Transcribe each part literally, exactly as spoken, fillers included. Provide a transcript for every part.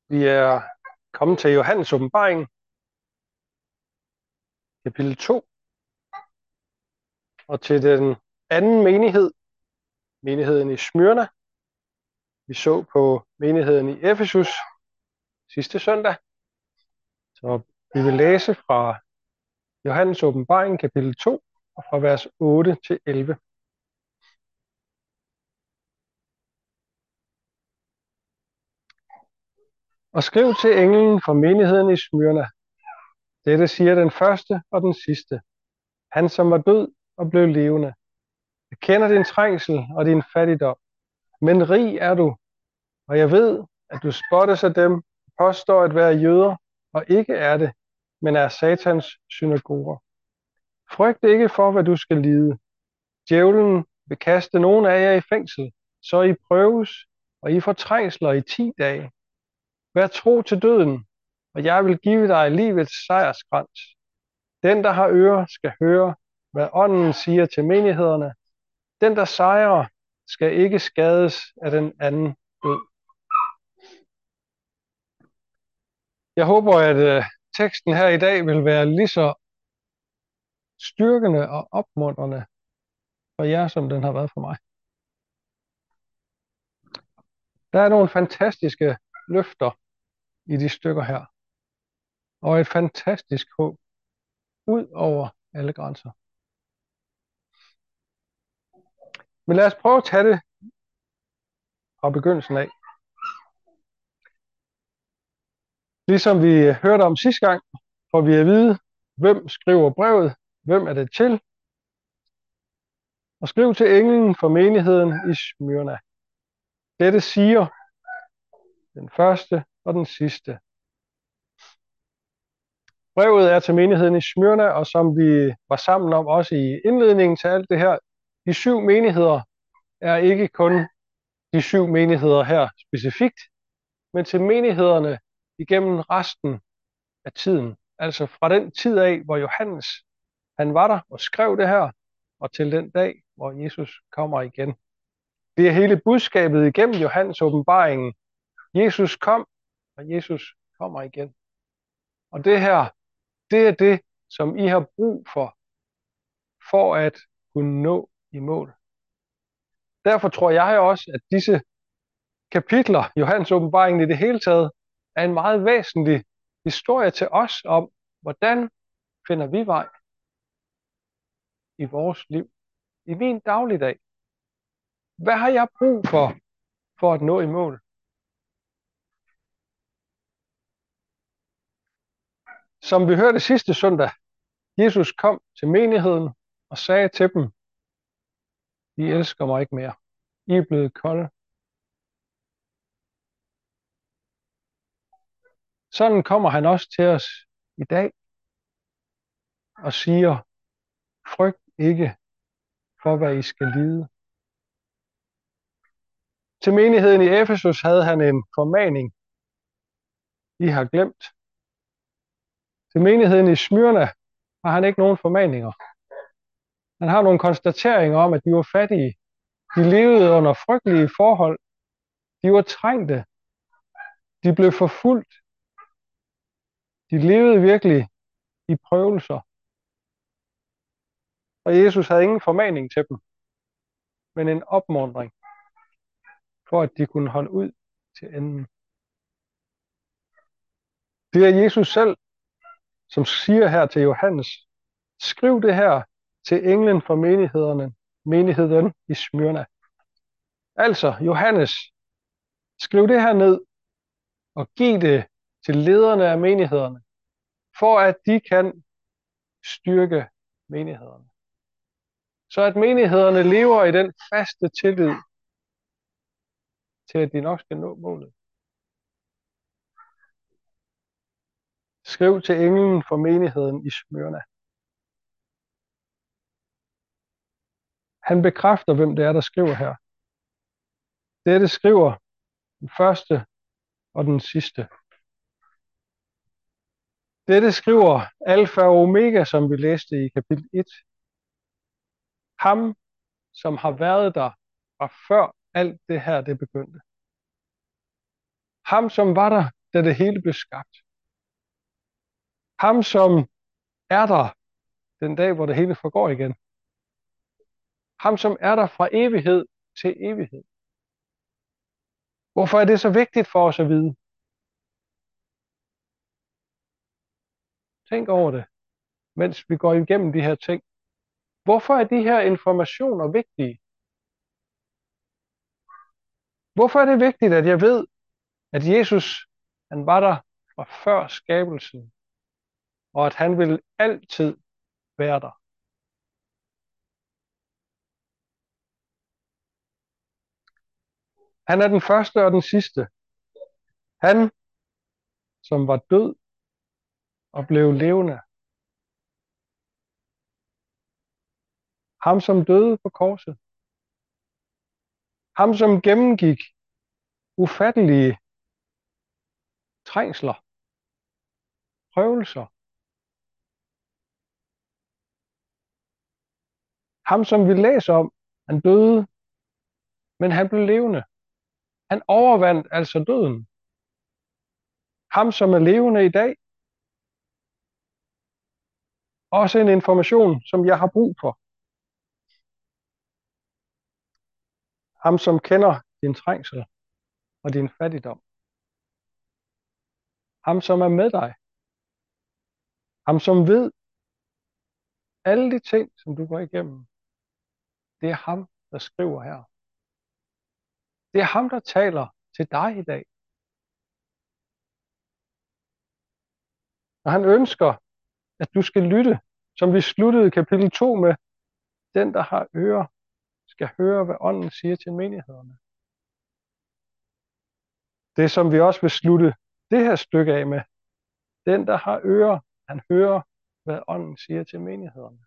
Vi er kommet til Johannes åbenbaring, kapitel to, og til den anden menighed, menigheden i Smyrna. Vi så på menigheden i Efesus sidste søndag, så vi vil læse fra Johannes åbenbaring, kapitel to, og fra vers otte til elleve. Og skriv til englen fra menigheden i Smyrna: Dette siger den første og den sidste, han som var død og blev levende. Jeg kender din trængsel og din fattigdom, men rig er du, og jeg ved, at du spottes af dem, der påstår at være jøder, og ikke er det, men er Satans synagoger. Frygt ikke for, hvad du skal lide. Djævlen vil kaste nogen af jer i fængsel, så I prøves, og I får trængsler i ti dage. Vær tro til døden, og jeg vil give dig livets sejrskrans. Den, der har ører, skal høre, hvad ånden siger til menighederne. Den, der sejrer, skal ikke skades af den anden død. Jeg håber, at øh, teksten her i dag vil være lige så styrkende og opmuntrende for jer, som den har været for mig. Der er nogle fantastiske løfter i de stykker her, og et fantastisk håb ud over alle grænser. Men lad os prøve at tage det fra begyndelsen af. Ligesom vi hørte om sidste gang, får vi at vide, hvem skriver brevet, hvem er det til, og skriv til englen for menigheden i Smyrna. Dette siger den første og den sidste. Brevet er til menigheden i Smyrna, og som vi var sammen om også i indledningen til alt det her, de syv menigheder er ikke kun de syv menigheder her specifikt, men til menighederne igennem resten af tiden. Altså fra den tid af, hvor Johannes han var der og skrev det her, og til den dag, hvor Jesus kommer igen. Det er hele budskabet igennem Johannes åbenbaringen. Jesus kom, og Jesus kommer igen. Og det her, det er det, som I har brug for, for at kunne nå i mål. Derfor tror jeg også, at disse kapitler, Johannes åbenbaringen i det hele taget, er en meget væsentlig historie til os om, hvordan finder vi vej i vores liv, i min dagligdag. Hvad har jeg brug for, for at nå i mål? Som vi hørte sidste søndag, Jesus kom til menigheden og sagde til dem: I elsker mig ikke mere. I er blevet kolde. Sådan kommer han også til os i dag og siger: Frygt ikke for, hvad I skal lide. Til menigheden i Efesus havde han en formaning, I har glemt. Til menigheden i Smyrna har han ikke nogen formaninger. Han har nogle konstateringer om, at de var fattige. De levede under frygtelige forhold. De var trængte. De blev forfulgt. De levede virkelig i prøvelser. Og Jesus havde ingen formaning til dem, men en opmuntring, for at de kunne holde ud til enden. Det er Jesus selv, som siger her til Johannes: skriv det her til englen for menighederne, menigheden i Smyrna. Altså, Johannes, skriv det her ned og giv det til lederne af menighederne, for at de kan styrke menighederne. Så at menighederne lever i den faste tillid til, at de nok skal nå målet. Skriv til englen for menigheden i Smyrna. Han bekræfter, hvem det er, der skriver her. Dette skriver den første og den sidste. Dette skriver Alfa og Omega, som vi læste i kapitel et. Ham, som har været der fra før alt det her det begyndte. Ham, som var der da det hele blev skabt. Ham, som er der den dag, hvor det hele forgår igen. Ham, som er der fra evighed til evighed. Hvorfor er det så vigtigt for os at vide? Tænk over det, mens vi går igennem de her ting. Hvorfor er de her informationer vigtige? Hvorfor er det vigtigt, at jeg ved, at Jesus, han var der fra før skabelsen, og at han vil altid være der? Han er den første og den sidste. Han, som var død og blev levende. Ham, som døde på korset. Ham, som gennemgik ufattelige trængsler, prøvelser. Ham, som vi læser om, han døde, men han blev levende. Han overvandt altså døden. Ham, som er levende i dag. Også en information, som jeg har brug for. Ham, som kender din trængsel og din fattigdom. Ham, som er med dig. Ham, som ved alle de ting, som du går igennem. Det er ham, der skriver her. Det er ham, der taler til dig i dag. Og han ønsker, at du skal lytte, som vi sluttede kapitel to med. Den, der har ører, skal høre, hvad ånden siger til menighederne. Det, som vi også vil slutte det her stykke af med. Den, der har ører, han hører, hvad ånden siger til menighederne.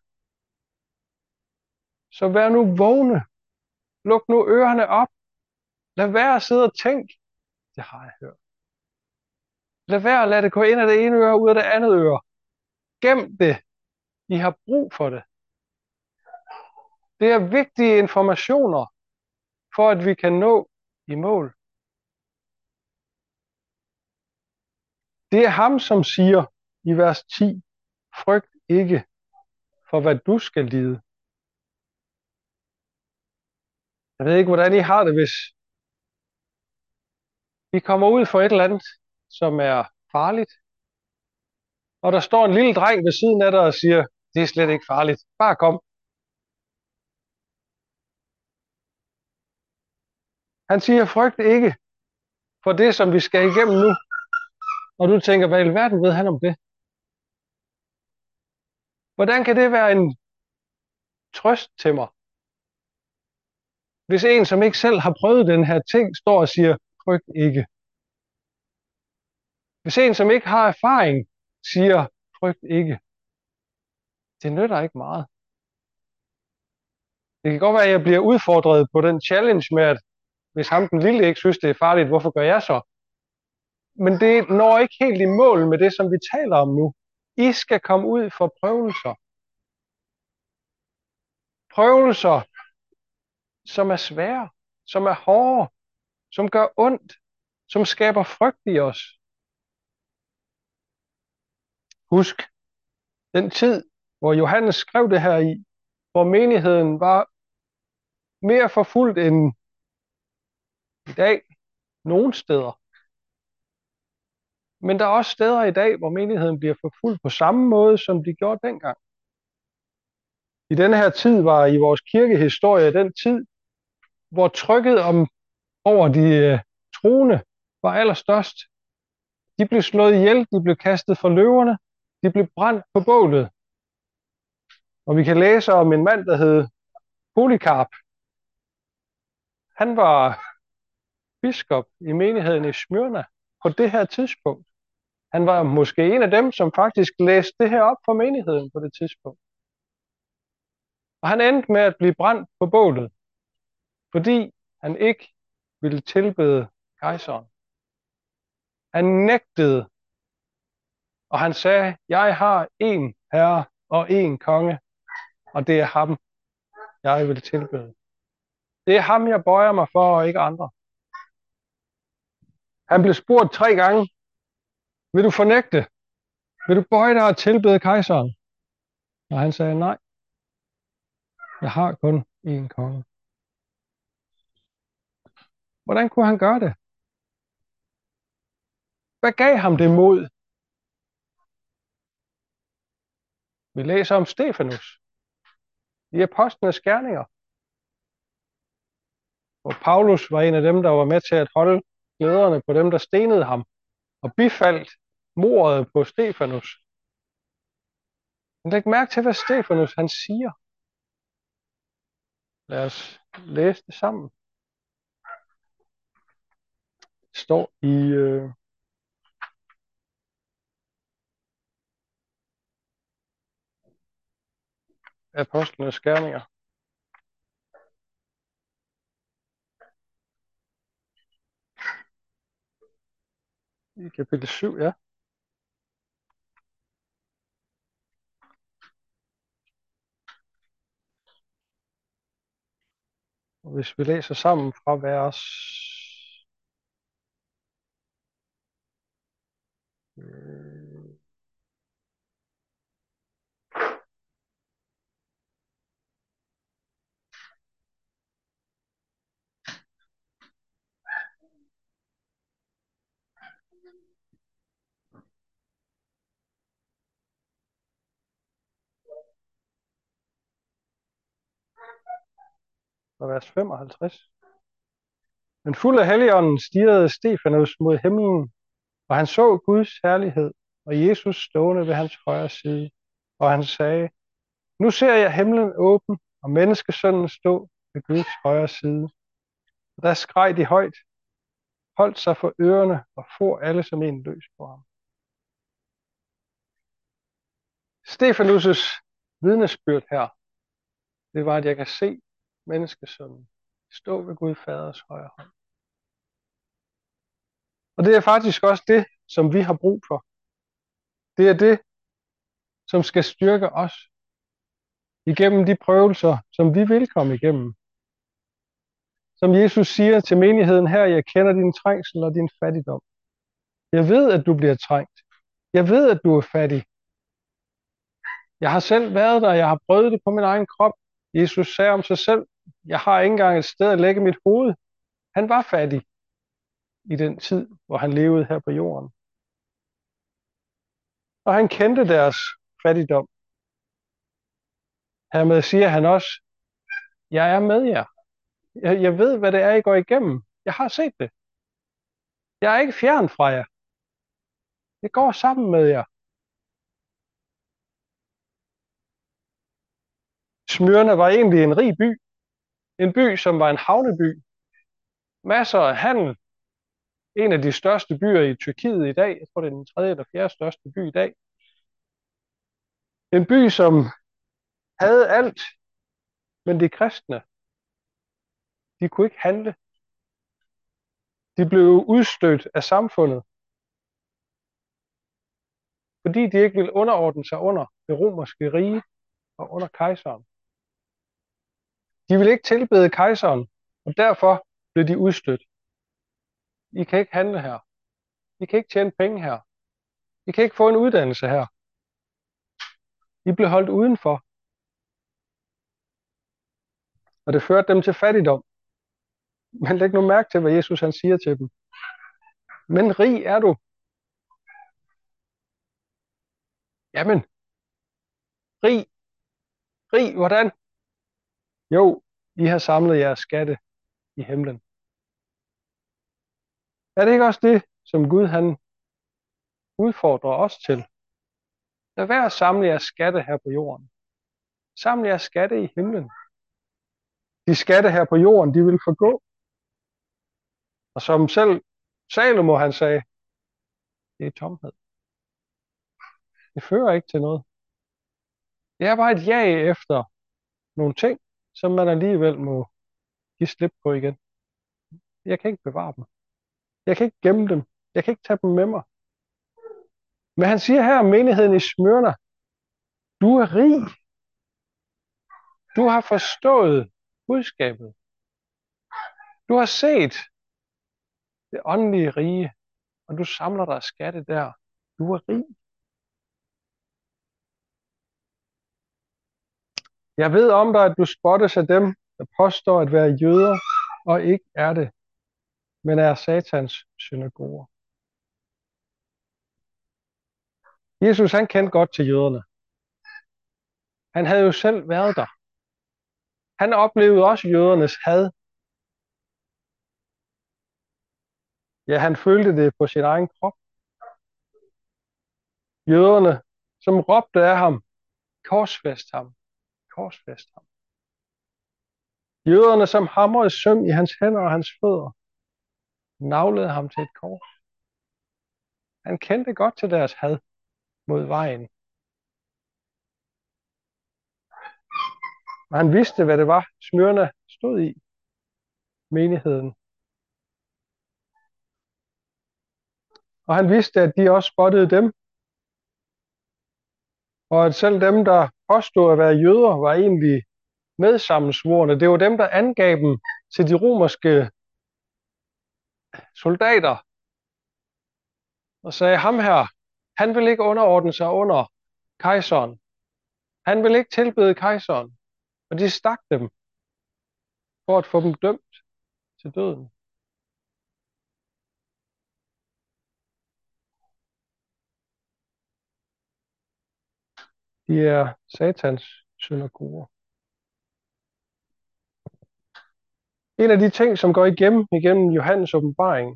Så vær nu vågne. Luk nu ørerne op. Lad være at sidde og tænke. Det har jeg hørt. Lad være at lade det gå ind af det ene øre og ud af det andet øre. Gem det. I har brug for det. Det er vigtige informationer, for at vi kan nå i mål. Det er ham, som siger i vers ti, frygt ikke for, hvad du skal lide. Jeg ved ikke, hvordan I har det, hvis I kommer ud for et eller andet, som er farligt, og der står en lille dreng ved siden af dig og siger, det er slet ikke farligt, bare kom. Han siger, frygt ikke for det, som vi skal igennem nu. Og du tænker, hvad i alverden ved han om det? Hvordan kan det være en trøst til mig? Hvis en, som ikke selv har prøvet den her ting, står og siger, frygt ikke. Hvis en, som ikke har erfaring, siger, frygt ikke. Det nytter ikke meget. Det kan godt være, at jeg bliver udfordret på den challenge med, at hvis ham den lille ikke synes, det er farligt, hvorfor gør jeg så? Men det når ikke helt i mål med det, som vi taler om nu. I skal komme ud for prøvelser. Prøvelser, som er svære, som er hårde, som gør ondt, som skaber frygt i os. Husk den tid, hvor Johannes skrev det her i, hvor menigheden var mere forfulgt end i dag nogle steder. Men der er også steder i dag, hvor menigheden bliver forfulgt på samme måde, som de gjorde dengang. I denne her tid var i vores kirkehistorie den tid, hvor trykket om, over de øh, troende var allerstørst. De blev slået ihjel, de blev kastet for løverne, de blev brændt på bålet. Og vi kan læse om en mand, der hed Polycarp. Han var biskop i menigheden i Smyrna på det her tidspunkt. Han var måske en af dem, som faktisk læste det her op for menigheden på det tidspunkt. Og han endte med at blive brændt på bålet, fordi han ikke ville tilbede kejseren. Han nægtede, og han sagde, jeg har én herre og én konge, og det er ham, jeg vil tilbede. Det er ham, jeg bøjer mig for, og ikke andre. Han blev spurgt tre gange, Vil du fornægte? Vil du bøje dig og tilbede kejseren? Og han sagde, nej, jeg har kun én konge. Hvordan kunne han gøre det? Hvad gav ham det mod? Vi læser om Stefanus i Apostlenes Gerninger, hvor Paulus var en af dem, der var med til at holde glæderne på dem, der stenede ham, og bifaldt mordet på Stefanus. Men læg mærke til, hvad Stefanus han siger. Lad os læse det sammen. Det står i øh, Apostlenes Gerninger. I kapitel syv, ja. Og hvis vi læser sammen fra vers øh, fra vers femoghalvtreds. Men fuld af Helligånden stirrede Stefanus mod himlen, og han så Guds herlighed, og Jesus stående ved hans højre side. Og han sagde, nu ser jeg himlen åben, og menneskesønnen stå ved Guds højre side. Og der skreg de højt, holdt sig for ørerne og for alle som en løs på ham. Stefanus' vidnesbyrd her, det var, at jeg kan se menneskesønnen stå ved Gud Faders højre hånd. Og det er faktisk også det, som vi har brug for. Det er det, som skal styrke os igennem de prøvelser, som vi vil komme igennem. Som Jesus siger til menigheden her, jeg kender din trængsel og din fattigdom. Jeg ved, at du bliver trængt. Jeg ved, at du er fattig. Jeg har selv været der, jeg har prøvet det på min egen krop. Jesus sagde om sig selv, jeg har ikke engang et sted at lægge mit hoved. Han var fattig i den tid, hvor han levede her på jorden. Og han kendte deres fattigdom. Hermed siger han også, jeg er med jer. Jeg, jeg ved, hvad det er, I går igennem. Jeg har set det. Jeg er ikke fjern fra jer. Jeg går sammen med jer. Smyrna var egentlig en rig by. En by, som var en havneby. Masser af handel. En af de største byer i Tyrkiet i dag. Jeg tror, det er den tredje eller fjerde største by i dag. En by, som havde alt, men de kristne, de kunne ikke handle. De blev udstødt af samfundet, fordi de ikke ville underordne sig under det romerske rige og under kejseren. De ville ikke tilbede kejseren, og derfor blev de udstødt. I kan ikke handle her. I kan ikke tjene penge her. I kan ikke få en uddannelse her. I blev holdt udenfor. Og det førte dem til fattigdom. Men læg nu mærke til, hvad Jesus han siger til dem. Men rig er du. Jamen, rig. Rig, hvordan? Jo, I har samlet jeres skatte i himlen. Er det ikke også det, som Gud han udfordrer os til? Lad være at samle jeres skatte her på jorden. Samle jeres skatte i himlen. De skatte her på jorden, de vil forgå. Og som selv Salomo han sagde, det er tomhed. Det fører ikke til noget. Det er bare et jag efter nogle ting, som man alligevel må give slip på igen. Jeg kan ikke bevare dem. Jeg kan ikke gemme dem. Jeg kan ikke tage dem med mig. Men han siger her om menigheden i Smyrna, du er rig. Du har forstået budskabet. Du har set det åndelige rige, og du samler dig skatte der. Du er rig. Jeg ved om dig, at du spottes af dem, der påstår at være jøder, og ikke er det, men er Satans synagoger. Jesus, han kendte godt til jøderne. Han havde jo selv været der. Han oplevede også jødernes had. Ja, han følte det på sin egen krop. Jøderne, som råbte af ham, korsfæst ham, korsfæst ham. Jøderne, som hamrede søm i hans hænder og hans fødder, naglede ham til et kors. Han kendte godt til deres had mod vejen. Og han vidste, hvad det var, Smyrna stod i, menigheden. Og han vidste, at de også spottede dem. Og at selv dem, der påstod at være jøder, var egentlig medsammensvorne. Det var dem, der angav dem til de romerske soldater. Og sagde, ham her, han vil ikke underordne sig under kejseren. Han vil ikke tilbede kejseren. Og de stak dem for at få dem dømt til døden. De er Satans synagoger. En af de ting, som går igennem, igennem Johannes åbenbaring,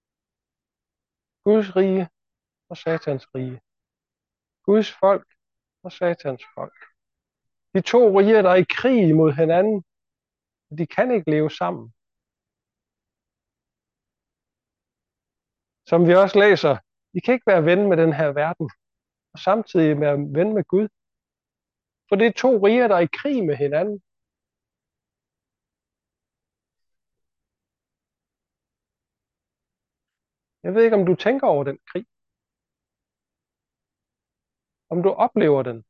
Guds rige og Satans rige. Guds folk og Satans folk. De to riger, der er i krig mod hinanden, de kan ikke leve sammen. Som vi også læser, de kan ikke være ven med den her verden, og samtidig være ven med Gud. For det er to riger, der er i krig med hinanden. Jeg ved ikke, om du tænker over den krig. Om du oplever den.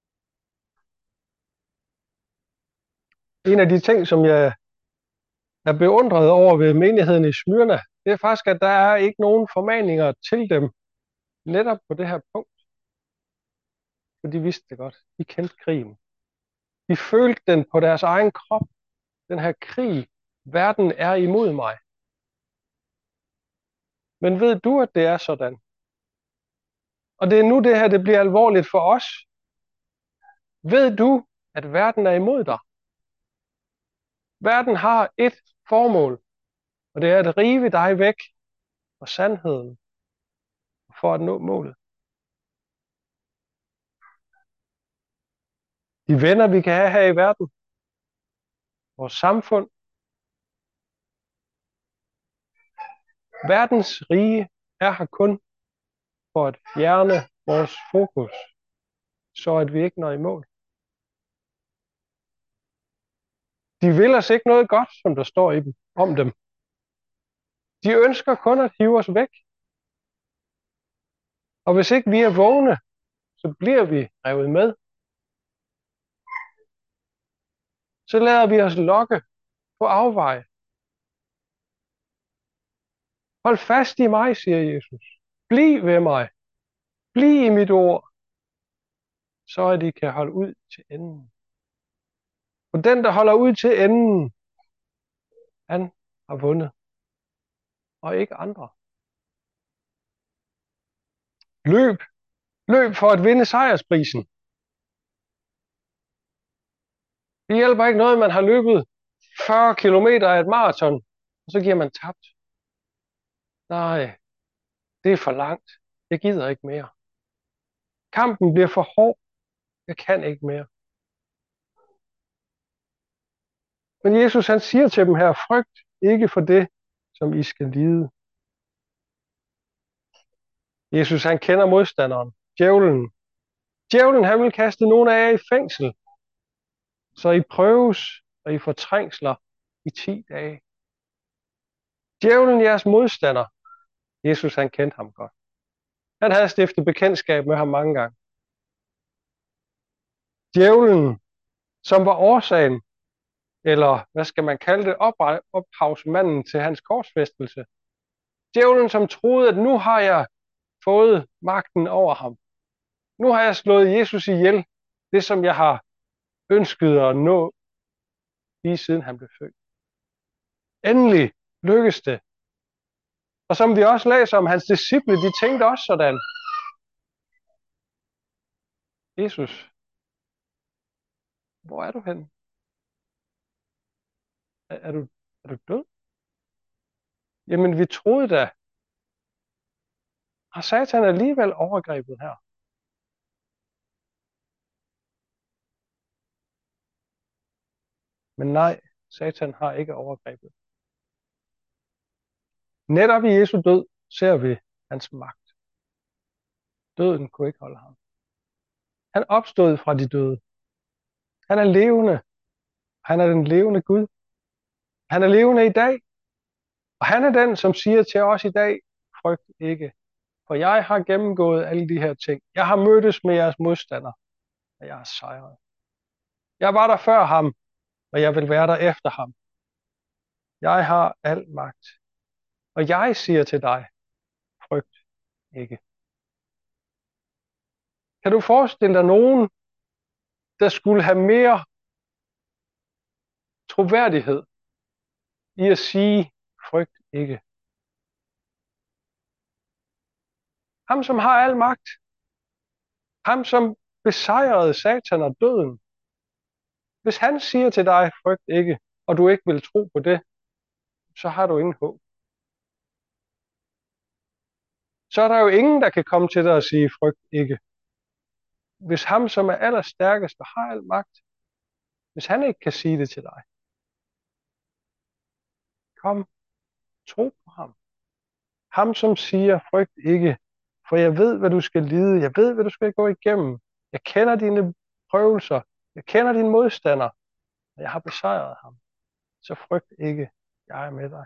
En af de ting, som jeg er beundret over ved menigheden i Smyrna, det er faktisk, at der er ikke nogen formaninger til dem netop på det her punkt. For de vidste det godt. De kendte krigen. De følte den på deres egen krop. Den her krig. Verden er imod mig. Men ved du, at det er sådan? Og det er nu det her, det bliver alvorligt for os. Ved du, at verden er imod dig? Verden har et formål, og det er at rive dig væk fra sandheden for at nå målet. De venner, vi kan have her i verden, vores samfund, verdens rige er her kun for at fjerne vores fokus, så at vi ikke når i mål. De vil os ikke noget godt, som der står i dem, om dem. De ønsker kun at hive os væk. Og hvis ikke vi er vågne, så bliver vi revet med. Så lader vi os lokke på afveje. Hold fast i mig, siger Jesus. Bliv ved mig. Bliv i mit ord, så at I kan holde ud til enden. Og den, der holder ud til enden, han har vundet. Og ikke andre. Løb. Løb for at vinde sejrsprisen. Det hjælper ikke noget, man har løbet fyrre kilometer af et maraton, og så giver man tabt. Nej, det er for langt. Jeg gider ikke mere. Kampen bliver for hård. Jeg kan ikke mere. Men Jesus, han siger til dem her, frygt ikke for det, som I skal lide. Jesus, han kender modstanderen, djævlen. Djævlen, han vil kaste nogen af jer i fængsel, så I prøves, og I får trængsler i ti dage. Djævlen, jeres modstander. Jesus, han kendte ham godt. Han havde stiftet bekendtskab med ham mange gange. Djævlen, som var årsagen, eller hvad skal man kalde det, ophavsmanden til hans korsfæstelse. Djævlen, som troede, at nu har jeg fået magten over ham. Nu har jeg slået Jesus ihjel, det som jeg har ønsket at nå lige siden han blev født. Endelig lykkedes det. Og som vi også læser om, hans disciple, de tænkte også sådan. Jesus, hvor er du henne? Er, er, du, er du død? Jamen, vi troede da. Har Satan alligevel overgrebet her? Men nej, Satan har ikke overgrebet. Netop i Jesu død ser vi hans magt. Døden kunne ikke holde ham. Han opstod fra de døde. Han er levende. Han er den levende Gud. Han er levende i dag. Og han er den, som siger til os i dag, frygt ikke. For jeg har gennemgået alle de her ting. Jeg har mødtes med jeres modstandere, og jeg har sejret. Jeg var der før ham, og jeg vil være der efter ham. Jeg har al magt. Og jeg siger til dig, frygt ikke. Kan du forestille dig nogen, der skulle have mere troværdighed i at sige, frygt ikke? Ham, som har al magt. Ham, som besejrede Satan og døden. Hvis han siger til dig, frygt ikke, og du ikke vil tro på det, så har du ingen håb. Så er der jo ingen, der kan komme til dig og sige, frygt ikke. Hvis ham, som er allerstærkest og har al magt, hvis han ikke kan sige det til dig, kom, tro på ham. Ham, som siger, frygt ikke, for jeg ved, hvad du skal lide, jeg ved, hvad du skal gå igennem. Jeg kender dine prøvelser, jeg kender dine modstandere, og jeg har besejret ham. Så frygt ikke, jeg er med dig.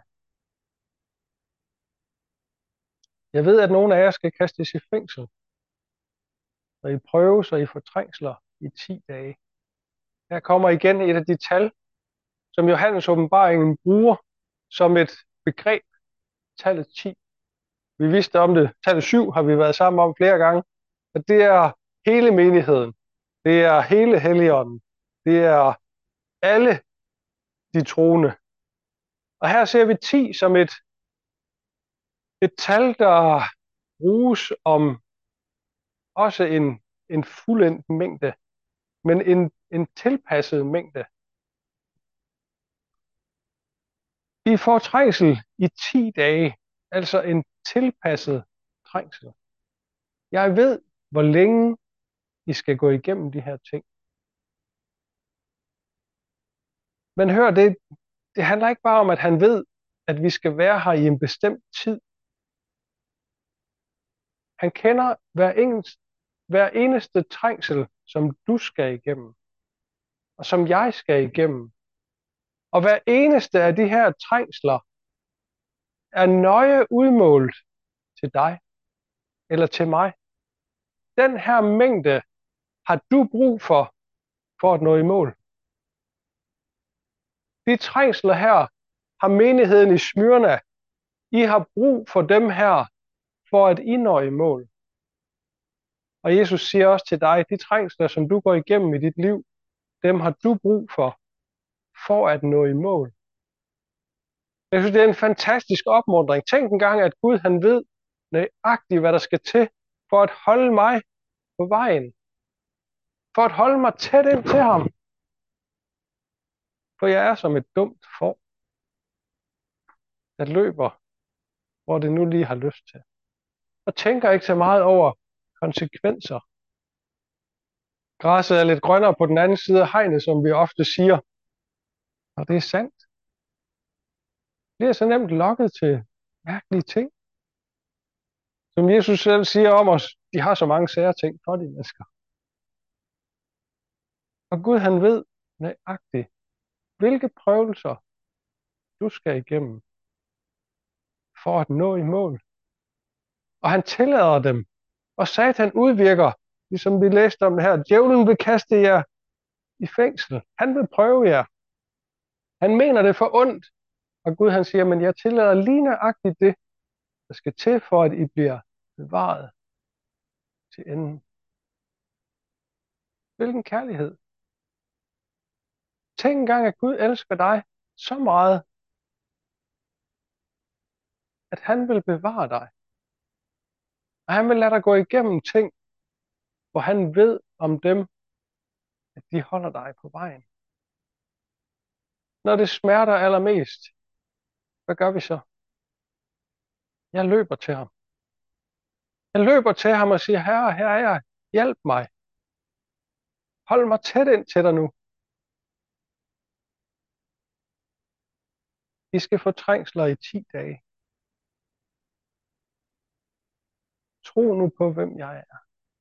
Jeg ved, at nogle af jer skal kastes i fængsel, og I prøves og I får trængsler i ti dage. Her kommer igen et af de tal, som Johannes åbenbaringen bruger som et begreb, tallet ti. Vi vidste om det, tallet syv har vi været sammen om flere gange, og det er hele menigheden, det er hele Helligånden, det er alle de troende. Og her ser vi ti som et, et tal, der bruges om også en, en fuldendt mængde, men en, en tilpasset mængde. I får trængsel i ti dage, altså en tilpasset trængsel. Jeg ved, hvor længe I skal gå igennem de her ting. Men hør, det, det handler ikke bare om, at han ved, at vi skal være her i en bestemt tid. Han kender hver eneste, hver eneste trængsel, som du skal igennem, og som jeg skal igennem. Og hver eneste af de her trængsler er nøje udmålt til dig eller til mig. Den her mængde har du brug for, for at nå i mål. De trængsler her har menigheden i Smyrna. I har brug for dem her, for at I når i mål. Og Jesus siger også til dig, de trængsler, som du går igennem i dit liv, dem har du brug for, for at nå i mål. Jeg synes, det er en fantastisk opmuntring. Tænk engang, at Gud han ved nøjagtigt, hvad der skal til, for at holde mig på vejen. For at holde mig tæt ind til ham. For jeg er som et dumt får, der løber, hvor det nu lige har lyst til. Og tænker ikke så meget over konsekvenser. Græsset er lidt grønnere på den anden side af hegnet, som vi ofte siger. Og det er sandt. Det er så nemt lokket til mærkelige ting. Som Jesus selv siger om os, de har så mange sære ting for de mennesker. Og Gud han ved nøjagtigt, hvilke prøvelser du skal igennem for at nå i mål. Og han tillader dem. Og Satan udvirker, ligesom vi læste om det her, djævlen vil kaste jer i fængsel. Han vil prøve jer. Han mener det for ondt. Og Gud han siger, men jeg tillader lige nøjagtigt det, der skal til for, at I bliver bevaret til enden. Hvilken kærlighed. Tænk engang, at Gud elsker dig så meget, at han vil bevare dig. Og han vil lade dig gå igennem ting, hvor han ved om dem, at de holder dig på vejen. Når det smerter allermest, hvad gør vi så? Jeg løber til ham. Jeg løber til ham og siger, Herre, her er jeg. Hjælp mig. Hold mig tæt ind til dig nu. I skal få trængsler i ti dage. Tro nu på, hvem jeg er.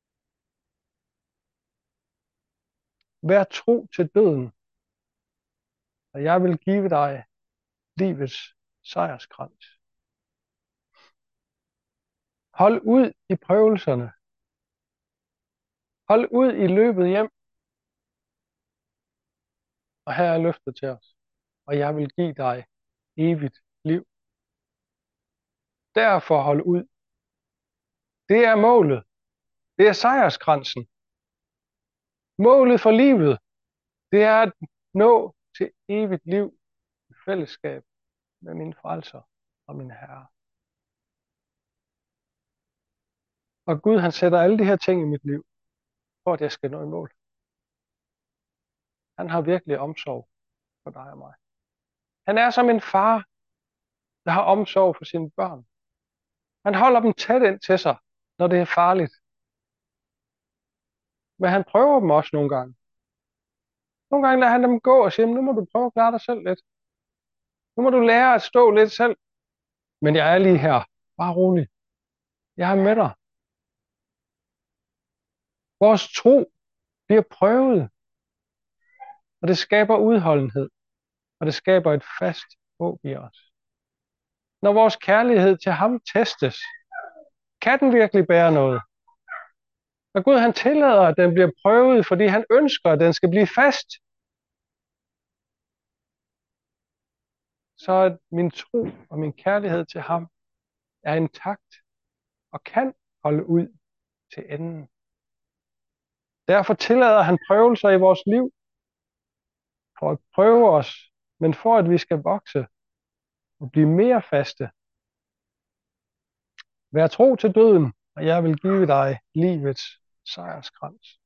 Vær tro til døden, og jeg vil give dig livets sejrskrans. Hold ud i prøvelserne. Hold ud i løbet hjem. Og her er løftet til os. Og jeg vil give dig evigt liv. Derfor hold ud. Det er målet. Det er sejrskransen. Målet for livet, det er at nå til evigt liv i fællesskab med min frelser og min herre. Og Gud, han sætter alle de her ting i mit liv, for at jeg skal nå i mål. Han har virkelig omsorg for dig og mig. Han er som en far, der har omsorg for sine børn. Han holder dem tæt ind til sig, når det er farligt. Men han prøver dem også nogle gange. Nogle gange lader han dem gå og siger, nu må du prøve at klare dig selv lidt. Nu må du lære at stå lidt selv. Men jeg er lige her. Bare rolig. Jeg er med dig. Vores tro bliver prøvet. Og det skaber udholdenhed. Og det skaber et fast håb i os. Når vores kærlighed til ham testes, kan den virkelig bære noget? Og Gud, han tillader, at den bliver prøvet, fordi han ønsker, at den skal blive fast. Så at min tro og min kærlighed til ham er intakt og kan holde ud til enden. Derfor tillader han prøvelser i vores liv for at prøve os, men for at vi skal vokse og blive mere faste. Vær tro til døden, og jeg vil give dig livets sejrskrans.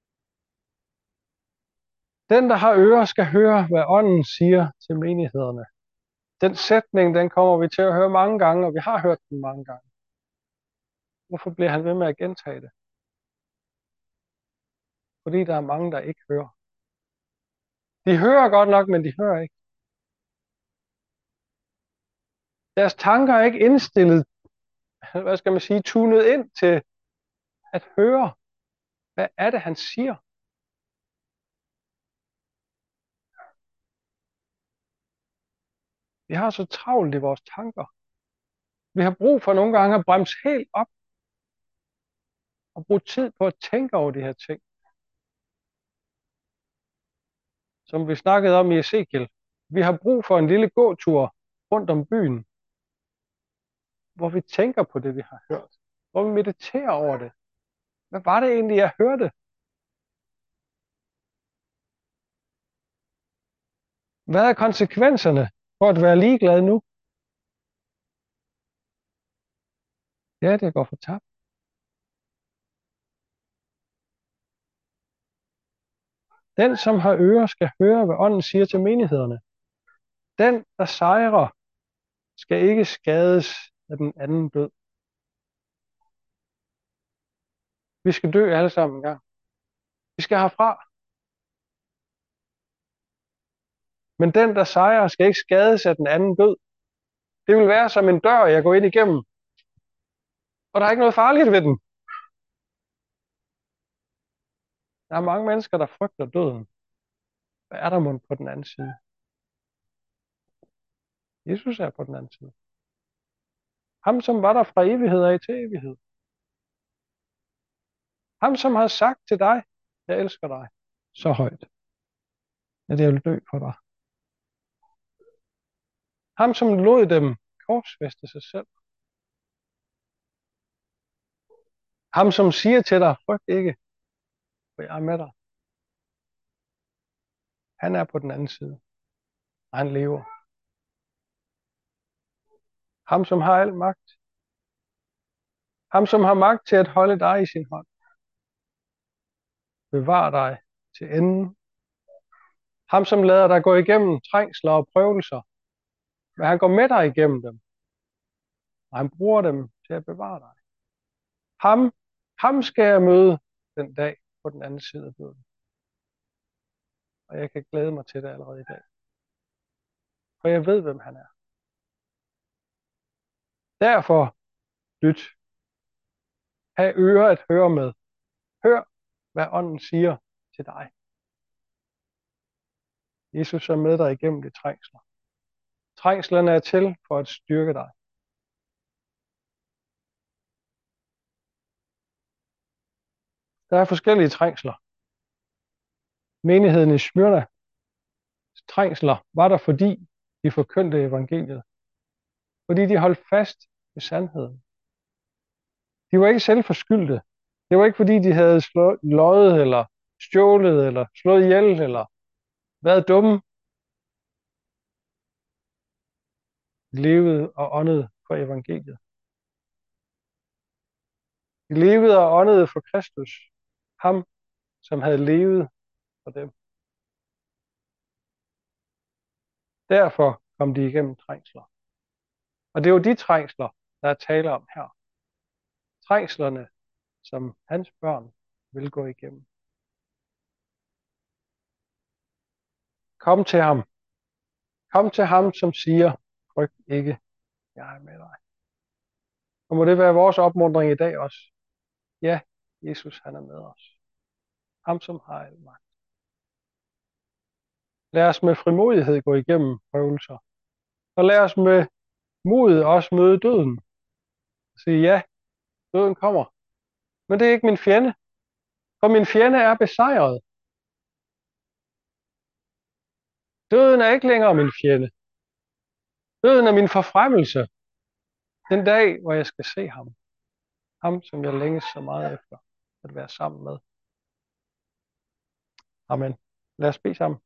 Den, der har ører, skal høre, hvad ånden siger til menighederne. Den sætning, den kommer vi til at høre mange gange, og vi har hørt den mange gange. Hvorfor bliver han ved med at gentage det? Fordi der er mange, der ikke hører. De hører godt nok, men de hører ikke. Deres tanker er ikke indstillet, hvad skal man sige, tunet ind til at høre, hvad er det, han siger. Vi har så travlt i vores tanker. Vi har brug for nogle gange at bremse helt op og bruge tid på at tænke over de her ting. Som vi snakkede om i Ezekiel. Vi har brug for en lille gåtur rundt om byen, hvor vi tænker på det, vi har hørt. Hvor vi mediterer over det. Hvad var det egentlig, jeg hørte? Hvad er konsekvenserne for at være ligeglad nu? Ja, det går for tabt. Den, som har ører, skal høre, hvad ånden siger til menighederne. Den, der sejrer, skal ikke skades af den anden død. Vi skal dø alle sammen en gang. Vi skal herfra. Men den, der sejrer, skal ikke skades af den anden død. Det vil være som en dør, jeg går ind igennem. Og der er ikke noget farligt ved den. Der er mange mennesker, der frygter døden. Hvad er der mon på den anden side? Jesus er på den anden side. Ham, som var der fra evighed af til evighed. Ham, som har sagt til dig, jeg elsker dig så højt, at jeg vil dø for dig. Ham, som lod dem korsfæste sig selv. Ham, som siger til dig, frygt ikke, for jeg er med dig. Han er på den anden side, og han lever. Ham, som har al magt. Ham, som har magt til at holde dig i sin hånd. Bevar dig til enden. Ham, som lader dig gå igennem trængsler og prøvelser. Men han går med dig igennem dem. Og han bruger dem til at bevare dig. Ham, ham skal jeg møde den dag på den anden side af døden. Og jeg kan glæde mig til det allerede i dag. For jeg ved, hvem han er. Derfor lyt. Ha' ører at høre med. Hør, hvad ånden siger til dig. Jesus er med dig igennem de trængsler. Trængslerne er til for at styrke dig. Der er forskellige trængsler. Menigheden i Smyrna trængsler var der, fordi de forkyndte evangeliet. Fordi de holdt fast ved sandheden. De var ikke selv forskyldte. Det var ikke fordi, de havde slået, løjet, eller stjålet, eller slået ihjel, eller været dumme. De levede og åndede for evangeliet. De levede og åndede for Kristus. Ham, som havde levet for dem. Derfor kom de igennem trængsler. Og det er jo de trængsler, der er tale om her. Trængslerne, som hans børn vil gå igennem. Kom til ham. Kom til ham, som siger, frygt ikke, jeg er med dig. Og må det være vores opmuntring i dag også. Ja, Jesus han er med os. Ham, som har al magt. Lad os med frimodighed gå igennem prøvelser. Og lad os med mod også møde døden. Og sige, ja, døden kommer. Men det er ikke min fjende. For min fjende er besejret. Døden er ikke længere min fjende. Døden er min forfremmelse. Den dag, hvor jeg skal se ham. Ham, som jeg længes så meget efter at være sammen med. Amen. Lad os bede sammen.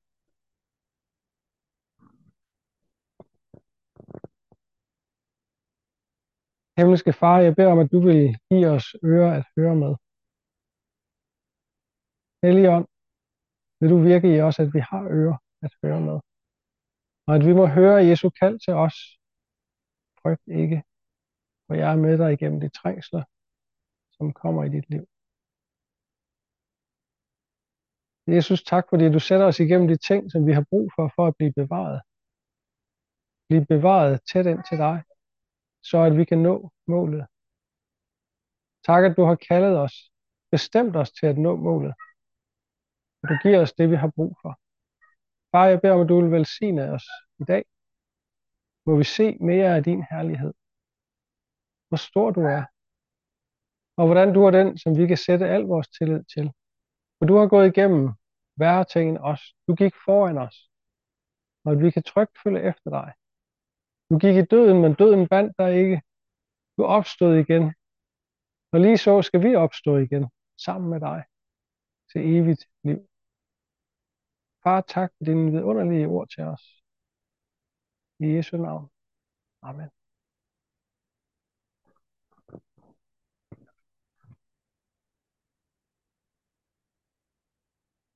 Himmelske Far, jeg beder om, at du vil give os ører at høre med. Helligånd, vil du virke i os, at vi har ører at høre med. Og at vi må høre Jesu kald til os. Frygt ikke, for jeg er med dig igennem de trængsler, som kommer i dit liv. Jesus, tak fordi du sætter os igennem de ting, som vi har brug for, for at blive bevaret. Blive bevaret tæt ind til dig, så at vi kan nå målet. Tak, at du har kaldet os, bestemt os til at nå målet. Og du giver os det, vi har brug for. Far, jeg beder om, at du vil velsigne os i dag. Må vi se mere af din herlighed. Hvor stor du er. Og hvordan du er den, som vi kan sætte al vores tillid til. For du har gået igennem værre ting end os. Du gik foran os. Og at vi kan trygt følge efter dig. Du gik i døden, men døden bandt dig ikke. Du opstod igen. Og lige så skal vi opstå igen, sammen med dig, til evigt liv. Far, tak for dine vidunderlige ord til os. I Jesu navn. Amen.